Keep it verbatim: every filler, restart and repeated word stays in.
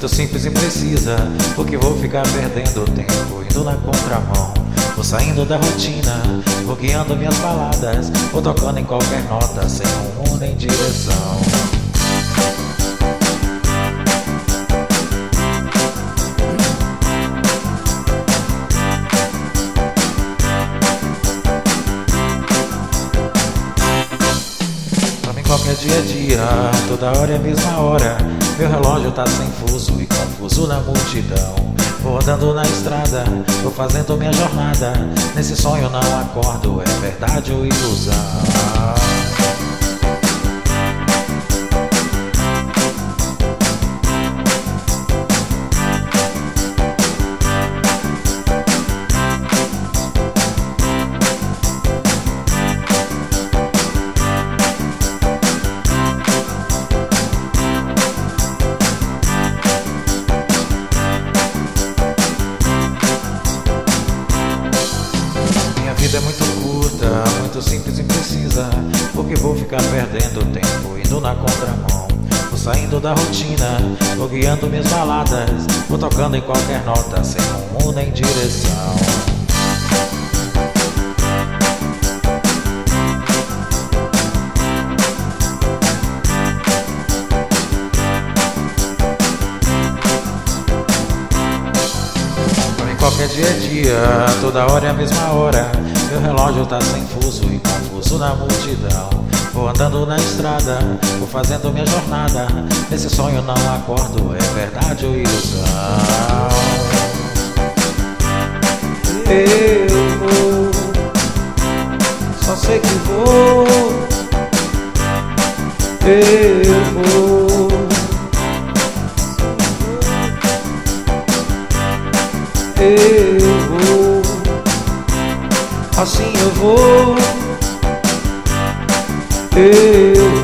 muito simples e precisa, porque vou ficar perdendo tempo indo na contramão. Vou saindo da rotina, vou guiando minhas baladas, vou tocando em qualquer nota, sem rumo nem direção. Qualquer dia é dia, toda hora é a mesma hora. Meu relógio tá sem fuso e confuso na multidão. Vou andando na estrada, vou fazendo minha jornada. Nesse sonho não acordo, é verdade ou ilusão? A vida é muito curta, muito simples e precisa, porque vou ficar perdendo tempo indo na contramão. Vou saindo da rotina, vou guiando minhas baladas, vou tocando em qualquer nota, sem rumo nem direção. Qualquer dia é dia, toda hora é a mesma hora. Meu relógio tá sem fuso e confuso na multidão. Vou andando na estrada, vou fazendo minha jornada. Nesse sonho não acordo, é verdade ou ilusão? Eu vou, só sei que vou. Eu vou. Eu vou, assim eu vou, eu